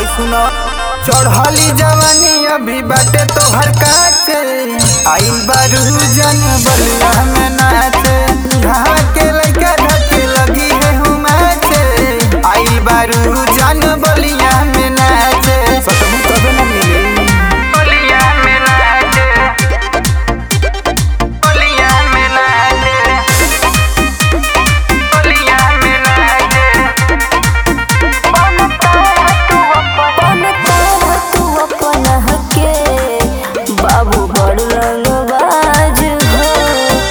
सुनो चढ़ली जवानी अभी बाटे तोहर काचे आइल बारू जन बलिया में नाचे यहाँ के लइका ढके लगी है हुमाचे आइल बारू जन बलिया में नाचे सतमु तबे न मिले बलिया में नाचे बलिया में नाचे बलिया में नाचे बाबू बड़ रंगबाज हो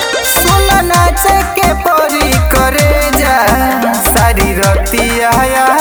सुन नाचे के परी करे जा सारी रतिया